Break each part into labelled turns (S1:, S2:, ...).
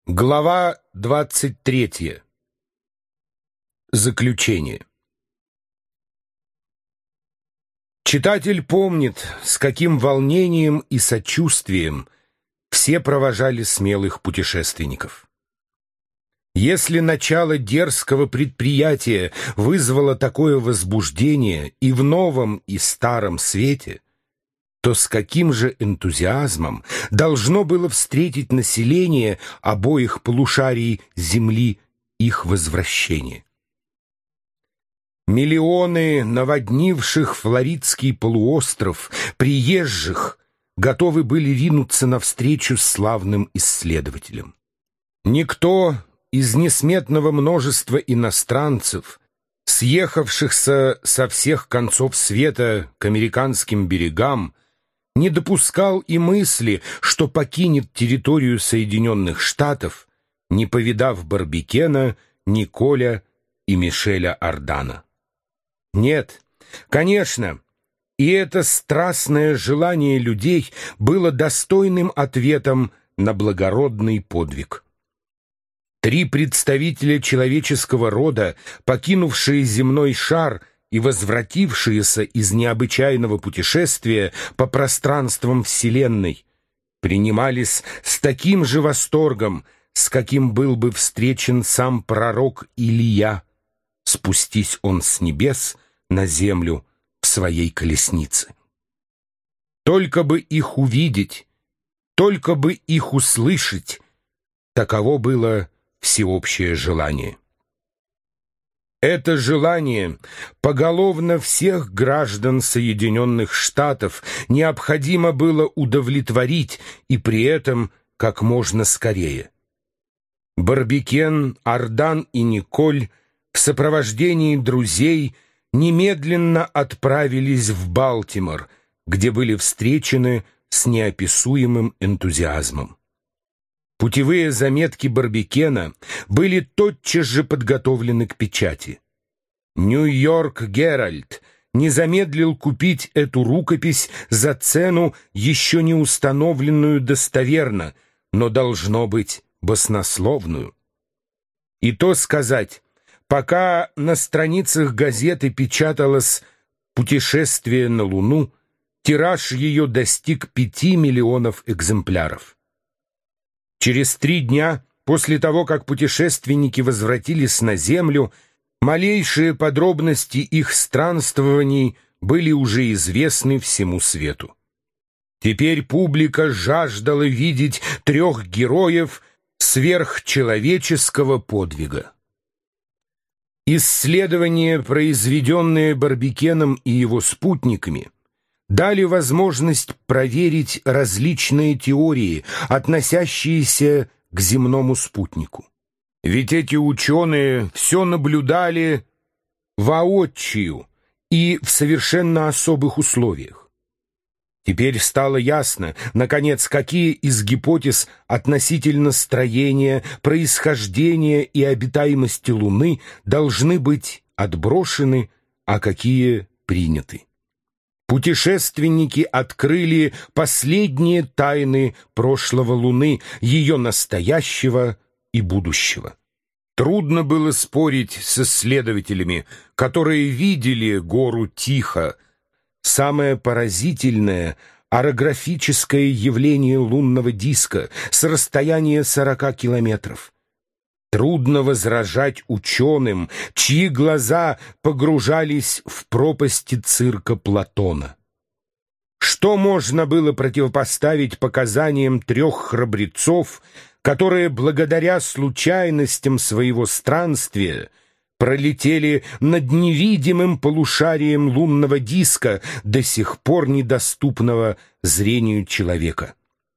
S1: Глава 23. Заключение. Читатель помнит, с каким волнением и сочувствием все провожали смелых путешественников. Если начало дерзкого предприятия вызвало такое возбуждение и в новом, и старом свете, то с каким же энтузиазмом должно было встретить население обоих полушарий Земли их возвращение. Миллионы наводнивших Флоридский полуостров приезжих готовы были ринуться навстречу славным исследователям. Никто из несметного множества иностранцев, съехавшихся со всех концов света к американским берегам, не допускал и мысли, что покинет территорию Соединенных Штатов, не повидав Барбекена, Николя и Мишеля Ардана. Нет, конечно, и это страстное желание людей было достойным ответом на благородный подвиг. Три представителя человеческого рода, покинувшие земной шар и возвратившиеся из необычайного путешествия по пространствам Вселенной, принимались с таким же восторгом, с каким был бы встречен сам пророк Илия, спустись он с небес на землю в своей колеснице. Только бы их увидеть, только бы их услышать, таково было всеобщее желание. Это желание поголовно всех граждан Соединенных Штатов необходимо было удовлетворить, и при этом как можно скорее. Барбекен, Ардан и Николь в сопровождении друзей немедленно отправились в Балтимор, где были встречены с неописуемым энтузиазмом. Путевые заметки Барбекена были тотчас же подготовлены к печати. Нью-Йорк Геральд не замедлил купить эту рукопись за цену, еще не установленную достоверно, но должно быть баснословную. И то сказать, пока на страницах газеты печаталось «Путешествие на Луну», тираж ее достиг 5 миллионов экземпляров. Через 3 дня после того, как путешественники возвратились на Землю, малейшие подробности их странствований были уже известны всему свету. Теперь публика жаждала видеть 3 героев сверхчеловеческого подвига. Исследования, произведенные Барбекеном и его спутниками, дали возможность проверить различные теории, относящиеся к земному спутнику. Ведь эти ученые все наблюдали воочию и в совершенно особых условиях. Теперь стало ясно, наконец, какие из гипотез относительно строения, происхождения и обитаемости Луны должны быть отброшены, а какие приняты. Путешественники открыли последние тайны прошлого Луны, ее настоящего и будущего. Трудно было спорить с исследователями, которые видели гору Тихо, самое поразительное орографическое явление лунного диска с расстояния 40 километров. Трудно возражать ученым, чьи глаза погружались в пропасти цирка Платона. Что можно было противопоставить показаниям 3 храбрецов, которые благодаря случайностям своего странствия пролетели над невидимым полушарием лунного диска, до сих пор недоступного зрению человека?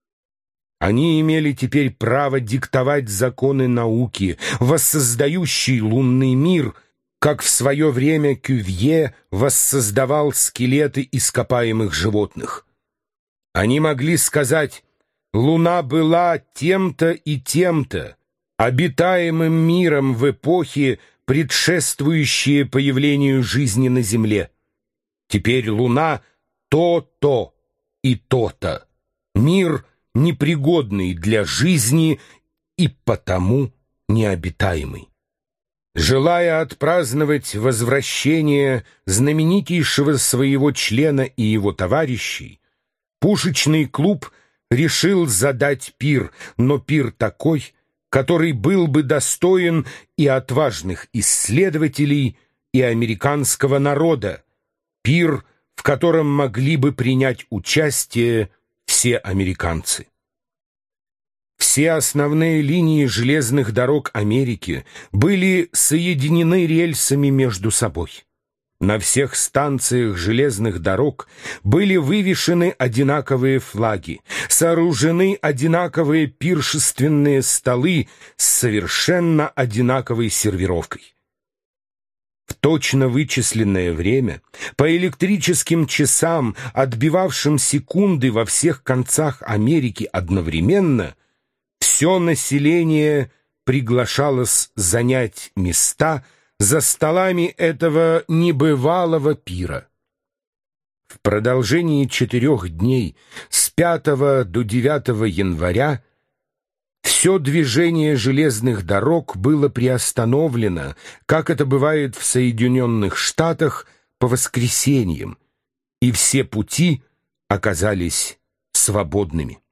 S1: Они имели теперь право диктовать законы науки, воссоздающие лунный мир, как в свое время Кювье воссоздавал скелеты ископаемых животных. Они могли сказать: Луна была тем-то и тем-то, обитаемым миром в эпохе, предшествующие появлению жизни на Земле. Теперь Луна то-то и то-то. Мир непригодный для жизни и потому необитаемый. Желая отпраздновать возвращение знаменитейшего своего члена и его товарищей, пушечный клуб решил задать пир, но пир такой, который был бы достоин и отважных исследователей, и американского народа, пир, в котором могли бы принять участие все американцы. Все основные линии железных дорог Америки были соединены рельсами между собой. На всех станциях железных дорог были вывешены одинаковые флаги, сооружены одинаковые пиршественные столы с совершенно одинаковой сервировкой. В точно вычисленное время, по электрическим часам, отбивавшим секунды во всех концах Америки одновременно, все население приглашалось занять места за столами этого небывалого пира. В продолжении 4 дней, с 5 до 9 января, все движение железных дорог было приостановлено, как это бывает в Соединенных Штатах, по воскресеньям, и все пути оказались свободными.